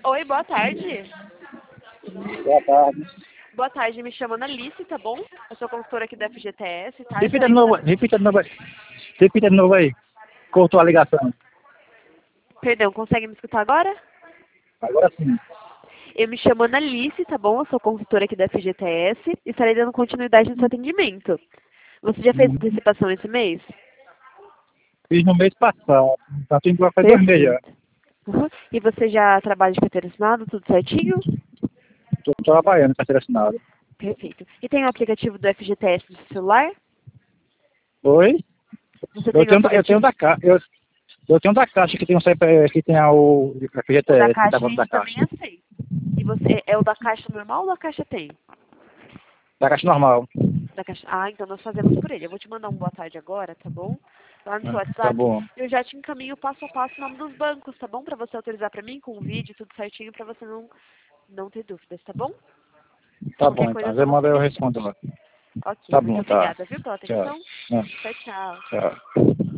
Oi, boa tarde. Boa tarde. Boa tarde, me chamo Analice, tá bom? Eu sou consultora aqui da FGTS, tá? Repita de novo, repita de novo aí. Repita de novo aí. Cortou a ligação. Perdão, consegue me escutar agora? Agora sim. Eu me chamo Analice, tá bom? Eu sou consultora aqui da FGTS e estarei dando continuidade no seu atendimento. Você já fez Uhum. antecipação esse mês? Fiz no mês passado. Tá tendo que fazer 2 meses já. Perfeito. Uhum. E você já trabalha de carteira assinada, tudo certinho? Estou trabalhando para ser assinado. Perfeito. E tem o aplicativo do FGTS no seu celular? Oi? Você Eu tem o tenho, eu tenho aplicativo? da Caixa. Eu tenho da Caixa que tem um que tem a O da FGTS, que tá Caixa a falando da gente também Caixa. aceita. E você é o da Caixa normal ou da Caixa tem? Da Caixa normal. Da Caixa. Ah, então nós fazemos por ele. Eu vou te mandar um boa tarde agora, tá bom? Lá no seu Tá WhatsApp, bom. eu já te encaminho passo a passo o nome dos bancos, tá bom? Pra você autorizar pra mim com o vídeo, tudo certinho, pra você não ter dúvidas, tá bom? Tá Qualquer bom, coisa é então. só Você você manda, me eu ligar. respondo lá. Ok, Tá muito bom, tá. obrigada, viu, pela Tchau. atenção. É, Tchau, tchau. tchau.